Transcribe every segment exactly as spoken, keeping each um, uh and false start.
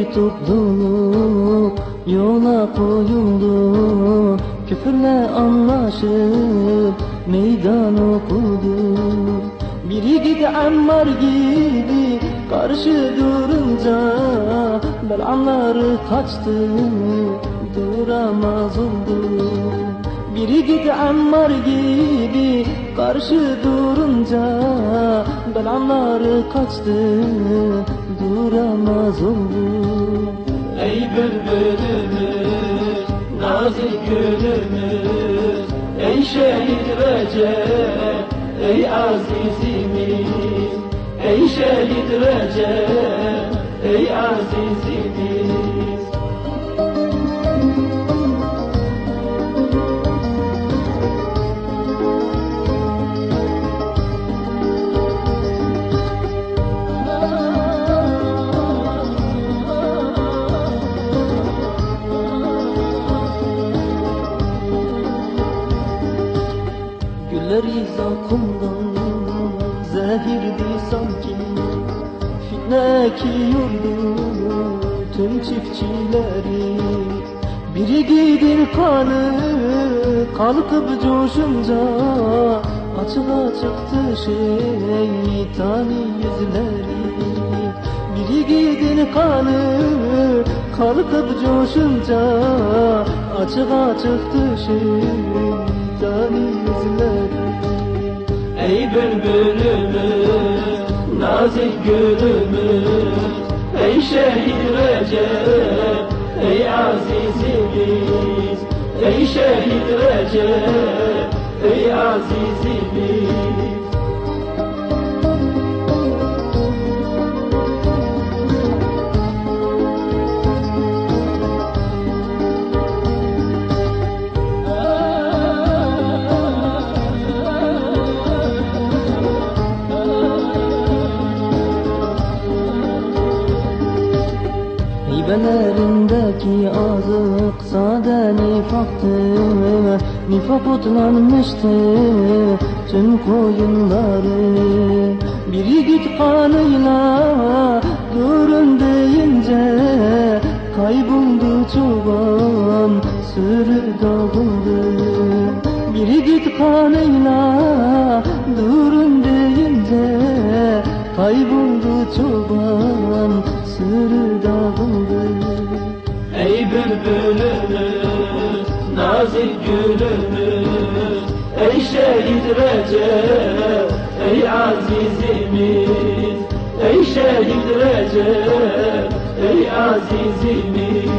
topluluk yola koyuldu, küfürle anlaşıp meydan okudu. Biri gidi Ammar gibi karşı durunca belanları kaçtı, duramaz oldu. Biri gidi Ammar gibi karşı durunca belanları kaçtı, duramaz oldu. Ey bülbülümüz, nazik gülümüz, ey şehit Recep, ey azizimiz, ey şehit Recep, ey azizimiz. Gülleri zakkumdan zehirdi sanki, fitne ekiyordu tüm çiftçileri. Biri gidir kanı kalkıp coşunca açığa çıktı şeytani yüzleri. Biri gidir kanı kalkıp coşunca açığa çıktı şeytani yüzleri. Ey bülbülümüz, nazik gülümüz, ey şehit Recep, ey azizimiz, ey şehit Recep, ey azizimiz. Heybelerindeki azık sade nifaktı, nifak otlanmıştı tüm koyunları. Biri git kanıyla durun deyince kayboldu çoban, sürü dağıldı. Biri git kanıyla durun deyince kayboldu çoban, sürü dağıldı. Ey bülbülümüz, nazik gülümüz, ey şehit Recep, ey azizimiz, ey şehit Recep, ey azizimiz.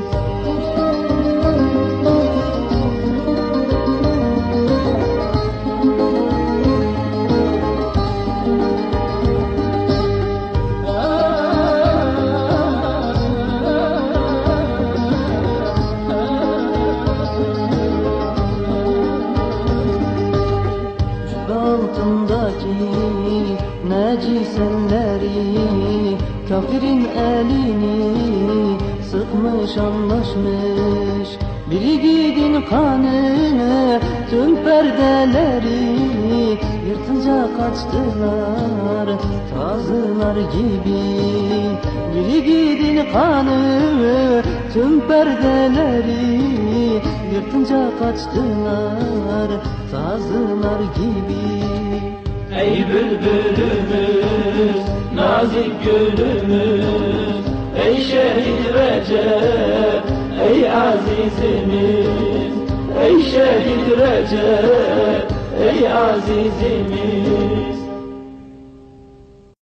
Altındaki necis elleri kafirin elini sıkmış anlaşmış. Biri gidin kanı tüm perdeleri yırtınca kaçtılar tazılar gibi. Biri gidin kanı tüm perdeleri yırtınca kaçtılar tazılar gibi. Ey bülbülümüz, nazik gülümüz, ey şehit Recep, ey azizimiz, ey şehit Recep, ey azizimiz.